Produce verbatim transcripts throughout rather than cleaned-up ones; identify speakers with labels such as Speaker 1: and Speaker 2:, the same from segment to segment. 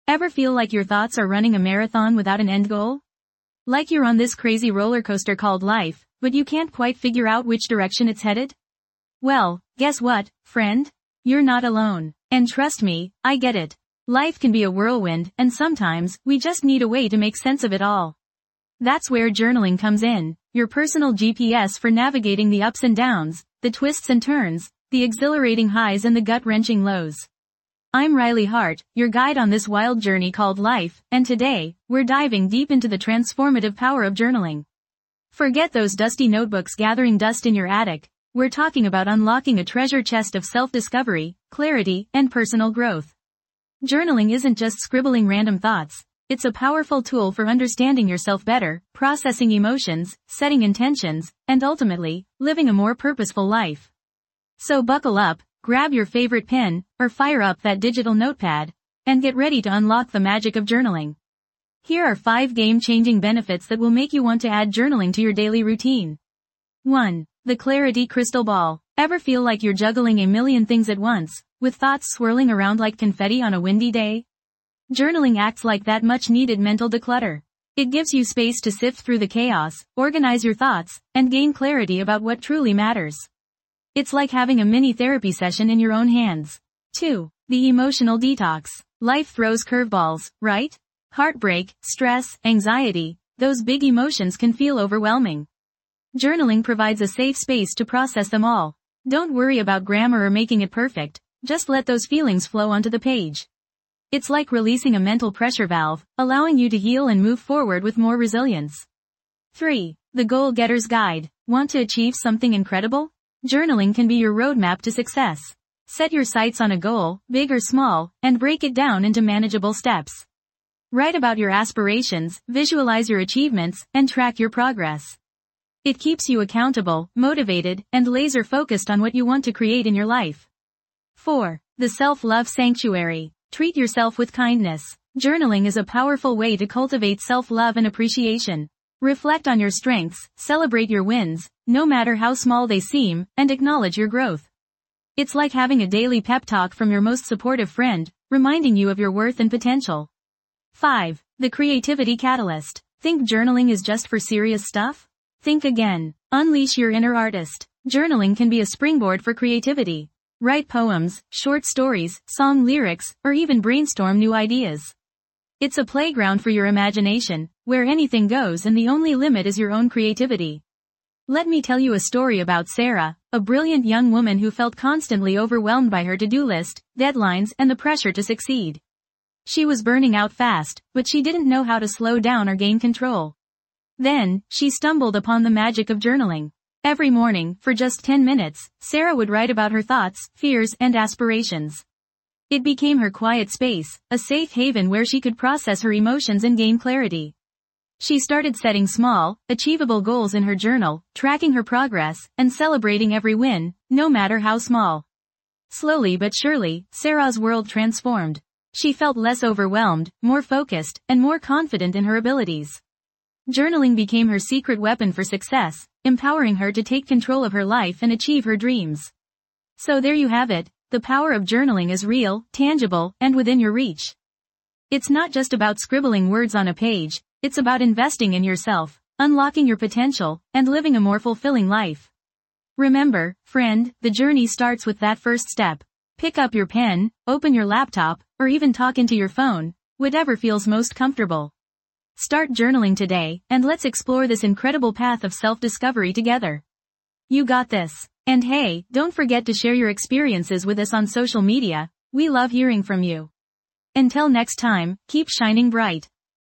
Speaker 1: Ever feel like your thoughts are running a marathon without an end goal? Like you're on this crazy roller coaster called life, but you can't quite figure out which direction it's headed? Well, guess what, friend? You're not alone. And trust me, I get it. Life can be a whirlwind, and sometimes, we just need a way to make sense of it all. That's where journaling comes in, your personal G P S for navigating the ups and downs, the twists and turns, the exhilarating highs and the gut-wrenching lows. I'm Riley Hart, your guide on this wild journey called life, and today, we're diving deep into the transformative power of journaling. Forget those dusty notebooks gathering dust in your attic. We're talking about unlocking a treasure chest of self-discovery, clarity, and personal growth. Journaling isn't just scribbling random thoughts. It's a powerful tool for understanding yourself better, processing emotions, setting intentions, and ultimately, living a more purposeful life. So buckle up, grab your favorite pen, or fire up that digital notepad, and get ready to unlock the magic of journaling. Here are five game-changing benefits that will make you want to add journaling to your daily routine. one. The Clarity Crystal Ball. Ever feel like you're juggling a million things at once, with thoughts swirling around like confetti on a windy day? Journaling acts like that much-needed mental declutter. It gives you space to sift through the chaos, organize your thoughts, and gain clarity about what truly matters. It's like having a mini therapy session in your own hands. two. The Emotional Detox. Life throws curveballs, right? Heartbreak, stress, anxiety, those big emotions can feel overwhelming. Journaling provides a safe space to process them all. Don't worry about grammar or making it perfect, just let those feelings flow onto the page. It's like releasing a mental pressure valve, allowing you to heal and move forward with more resilience. three. The Goal Getter's Guide. Want to achieve something incredible? Journaling can be your roadmap to success. Set your sights on a goal, big or small, and break it down into manageable steps. Write about your aspirations, visualize your achievements, and track your progress. It keeps you accountable, motivated, and laser-focused on what you want to create in your life. four. The Self-Love Sanctuary. Treat yourself with kindness. Journaling is a powerful way to cultivate self-love and appreciation. Reflect on your strengths, celebrate your wins, no matter how small they seem, and acknowledge your growth. It's like having a daily pep talk from your most supportive friend, reminding you of your worth and potential. five. The Creativity Catalyst. Think journaling is just for serious stuff? Think again. Unleash your inner artist. Journaling can be a springboard for creativity. Write poems, short stories, song lyrics, or even brainstorm new ideas. It's a playground for your imagination, where anything goes and the only limit is your own creativity. Let me tell you a story about Sarah, a brilliant young woman who felt constantly overwhelmed by her to-do list, deadlines, and the pressure to succeed. She was burning out fast, but she didn't know how to slow down or gain control. Then, she stumbled upon the magic of journaling. Every morning, for just ten minutes, Sarah would write about her thoughts, fears, and aspirations. It became her quiet space, a safe haven where she could process her emotions and gain clarity. She started setting small, achievable goals in her journal, tracking her progress, and celebrating every win, no matter how small. Slowly but surely, Sarah's world transformed. She felt less overwhelmed, more focused, and more confident in her abilities. Journaling became her secret weapon for success, empowering her to take control of her life and achieve her dreams. So there you have it, the power of journaling is real, tangible, and within your reach. It's not just about scribbling words on a page, it's about investing in yourself, unlocking your potential, and living a more fulfilling life. Remember, friend, the journey starts with that first step. Pick up your pen, open your laptop, or even talk into your phone, whatever feels most comfortable. Start journaling today, and let's explore this incredible path of self-discovery together. You got this. And hey, don't forget to share your experiences with us on social media. We love hearing from you. Until next time, keep shining bright.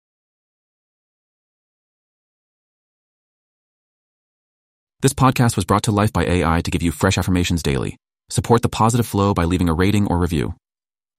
Speaker 2: This podcast was brought to life by A I to give you fresh affirmations daily. Support the positive flow by leaving a rating or review.